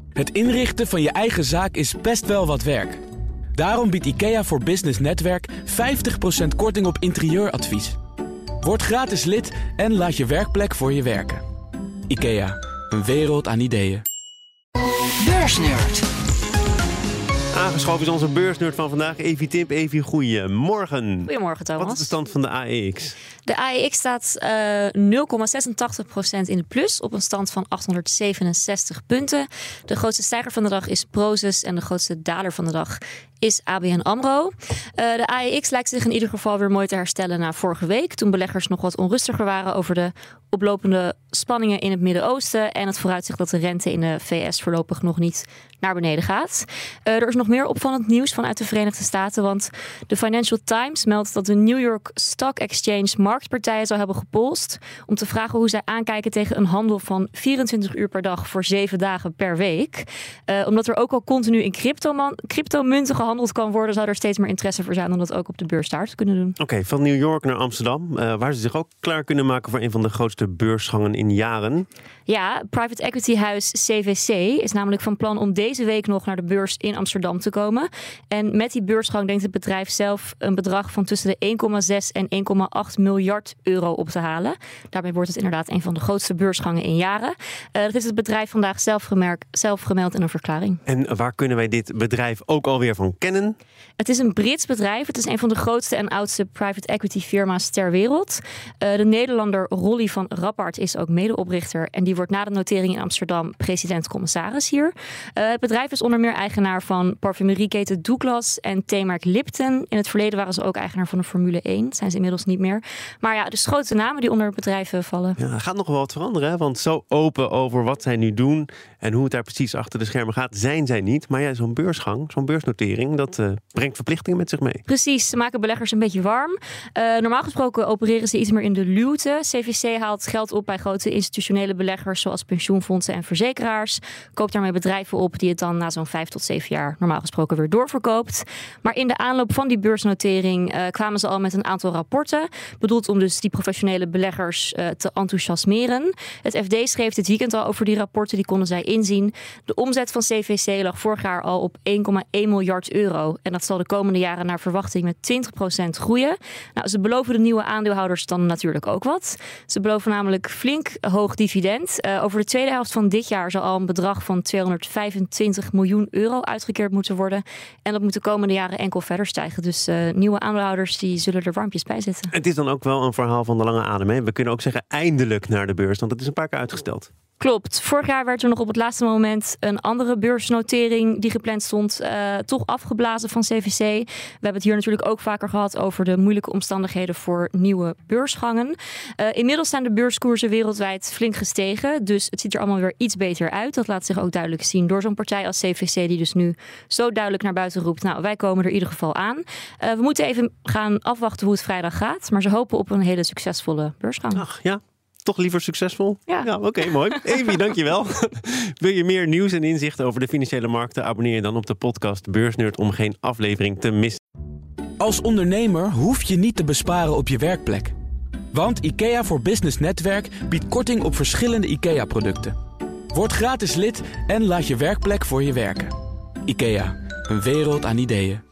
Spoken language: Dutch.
Het inrichten van je eigen zaak is best wel wat werk. Daarom biedt IKEA voor Business Netwerk 50% korting op interieuradvies. Word gratis lid en laat je werkplek voor je werken. IKEA, een wereld aan ideeën. Beursnerd. Aangeschoven is onze beursnerd van vandaag, Evie Timp. Evie, goedemorgen. Goedemorgen, Thomas. Wat is de stand van de AEX? De AEX staat 0,86% in de plus op een stand van 867 punten. De grootste stijger van de dag is Prosus en de grootste daler van de dag is ABN AMRO. De AEX lijkt zich in ieder geval weer mooi te herstellen na vorige week, toen beleggers nog wat onrustiger waren over de oplopende spanningen in het Midden-Oosten en het vooruitzicht dat de rente in de VS voorlopig nog niet naar beneden gaat. Er is nog meer opvallend nieuws vanuit de Verenigde Staten, want de Financial Times meldt dat de New York Stock Exchange marktpartijen zou hebben gepolst om te vragen hoe zij aankijken tegen een handel van 24 uur per dag voor 7 dagen per week. Omdat er ook al continu in cryptomunten gehandeld kan worden, zou er steeds meer interesse voor zijn om dat ook op de beurs daar te kunnen doen. Oké, van New York naar Amsterdam, waar ze zich ook klaar kunnen maken voor een van de grootste beursgangen in jaren. Ja, private equity huis CVC is namelijk van plan om deze week nog naar de beurs in Amsterdam te komen. En met die beursgang denkt het bedrijf zelf een bedrag van tussen de 1,6 en 1,8 miljard euro op te halen. Daarmee wordt het inderdaad een van de grootste beursgangen in jaren. Dat heeft het bedrijf vandaag zelf gemeld in een verklaring. En waar kunnen wij dit bedrijf ook alweer van kennen? Het is een Brits bedrijf. Het is een van de grootste en oudste private equity firma's ter wereld. De Nederlander Rolly van Rappard is ook medeoprichter en die wordt na de notering in Amsterdam president-commissaris hier. Het bedrijf is onder meer eigenaar van parfumerieketen Douglas en theemerk Lipton. In het verleden waren ze ook eigenaar van de Formule 1. Dat zijn ze inmiddels niet meer. Maar ja, dus grote namen die onder bedrijven vallen. Ja, er gaat nog wel wat veranderen, hè? Want zo open over wat zij nu doen en hoe het daar precies achter de schermen gaat, zijn zij niet. Maar ja, zo'n beursgang, zo'n beursnotering, dat brengt verplichtingen met zich mee. Precies, ze maken beleggers een beetje warm. Normaal gesproken opereren ze iets meer in de luwte. CVC haalt geld op bij grote institutionele beleggers zoals pensioenfondsen en verzekeraars. Koopt daarmee bedrijven op die het dan na zo'n 5 tot 7 jaar normaal gesproken weer doorverkoopt. Maar in de aanloop van die beursnotering kwamen ze al met een aantal rapporten. Bedoeld om dus die professionele beleggers te enthousiasmeren. Het FD schreef dit weekend al over die rapporten, die konden zij inzien. De omzet van CVC lag vorig jaar al op 1,1 miljard euro. En dat zal de komende jaren naar verwachting met 20% groeien. Nou, ze beloven de nieuwe aandeelhouders dan natuurlijk ook wat. Ze beloven namelijk flink hoog dividend. Over de tweede helft van dit jaar zal al een bedrag van 225 miljoen euro uitgekeerd moeten worden. En dat moet de komende jaren enkel verder stijgen. Dus nieuwe aandeelhouders die zullen er warmpjes bij zitten. Het is dan ook wel een verhaal van de lange adem. Hè? We kunnen ook zeggen eindelijk naar de beurs, want het is een paar keer uitgesteld. Klopt. Vorig jaar werd er nog op het laatste moment een andere beursnotering die gepland stond toch afgeblazen van CVC. We hebben het hier natuurlijk ook vaker gehad over de moeilijke omstandigheden voor nieuwe beursgangen. Inmiddels zijn de beurskoersen wereldwijd flink gestegen. Dus het ziet er allemaal weer iets beter uit. Dat laat zich ook duidelijk zien door zo'n partij als CVC die dus nu zo duidelijk naar buiten roept. Nou, wij komen er in ieder geval aan. We moeten even gaan afwachten hoe het vrijdag gaat. Maar ze hopen op een hele succesvolle beursgang. Ach ja. Toch liever succesvol? Ja. Oké, mooi. Evie, dankjewel. Wil je meer nieuws en inzichten over de financiële markten? Abonneer je dan op de podcast Beursnerd om geen aflevering te missen. Als ondernemer hoef je niet te besparen op je werkplek. Want IKEA voor Business Netwerk biedt korting op verschillende IKEA-producten. Word gratis lid en laat je werkplek voor je werken. IKEA, een wereld aan ideeën.